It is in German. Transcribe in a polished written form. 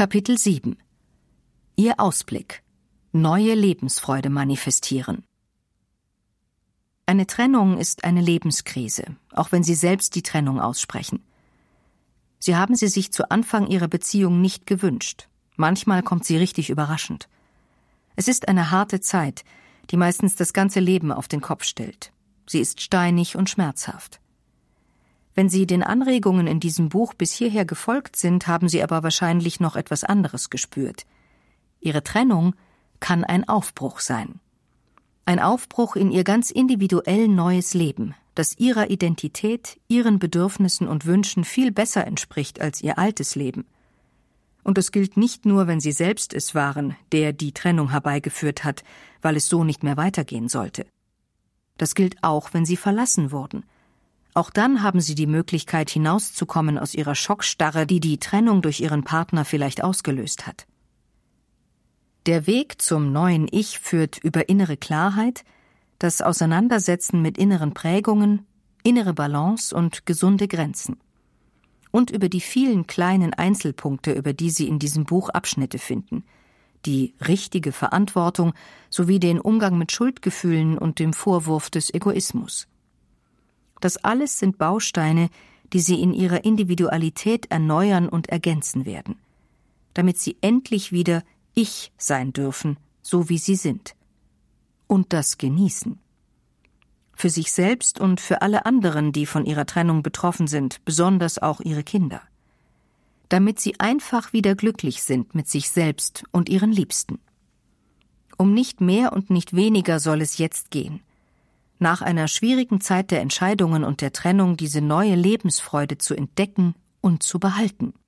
Kapitel 7 Ihr Ausblick: Neue Lebensfreude manifestieren. Eine Trennung ist eine Lebenskrise, auch wenn Sie selbst die Trennung aussprechen. Sie haben sie sich zu Anfang Ihrer Beziehung nicht gewünscht. Manchmal kommt sie richtig überraschend. Es ist eine harte Zeit, die meistens das ganze Leben auf den Kopf stellt. Sie ist steinig und schmerzhaft. Wenn Sie den Anregungen in diesem Buch bis hierher gefolgt sind, haben Sie aber wahrscheinlich noch etwas anderes gespürt. Ihre Trennung kann ein Aufbruch sein. Ein Aufbruch in Ihr ganz individuell neues Leben, das Ihrer Identität, Ihren Bedürfnissen und Wünschen viel besser entspricht als Ihr altes Leben. Und das gilt nicht nur, wenn Sie selbst es waren, der die Trennung herbeigeführt hat, weil es so nicht mehr weitergehen sollte. Das gilt auch, wenn Sie verlassen wurden. Auch dann haben Sie die Möglichkeit, hinauszukommen aus Ihrer Schockstarre, die die Trennung durch Ihren Partner vielleicht ausgelöst hat. Der Weg zum neuen Ich führt über innere Klarheit, das Auseinandersetzen mit inneren Prägungen, innere Balance und gesunde Grenzen. Und über die vielen kleinen Einzelpunkte, über die Sie in diesem Buch Abschnitte finden. Die richtige Verantwortung sowie den Umgang mit Schuldgefühlen und dem Vorwurf des Egoismus. Das alles sind Bausteine, die Sie in Ihrer Individualität erneuern und ergänzen werden, damit Sie endlich wieder Ich sein dürfen, so wie Sie sind. Und das genießen. Für sich selbst und für alle anderen, die von Ihrer Trennung betroffen sind, besonders auch Ihre Kinder. Damit Sie einfach wieder glücklich sind mit sich selbst und Ihren Liebsten. Um nicht mehr und nicht weniger soll es jetzt gehen. Nach einer schwierigen Zeit der Entscheidungen und der Trennung diese neue Lebensfreude zu entdecken und zu behalten.